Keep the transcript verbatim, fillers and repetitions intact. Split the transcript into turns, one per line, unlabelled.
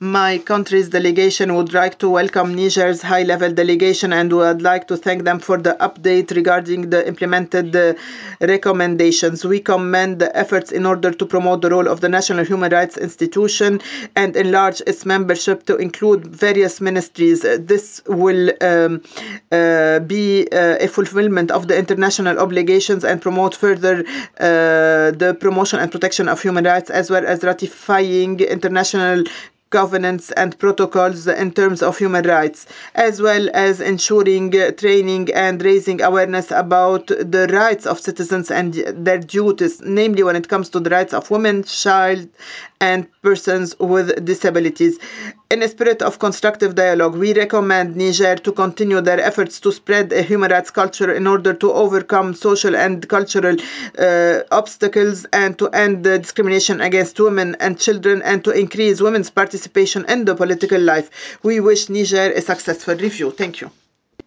My country's delegation would like to welcome Niger's high-level delegation and would like to thank them for the update regarding the implemented uh, recommendations. We commend the efforts in order to promote the role of the National Human Rights Institution and enlarge its membership to include various ministries. Uh, This will um, uh, be uh, a fulfillment of the international obligations and promote further uh, the promotion and protection of human rights, as well as ratifying international governance and protocols in terms of human rights, as well as ensuring uh, training and raising awareness about the rights of citizens and their duties, namely when it comes to the rights of women, child, and persons with disabilities. In a spirit of constructive dialogue, we recommend Niger to continue their efforts to spread a human rights culture in order to overcome social and cultural uh, obstacles and to end the discrimination against women and children and to increase women's participation in the political life. We wish Niger a successful review. Thank you.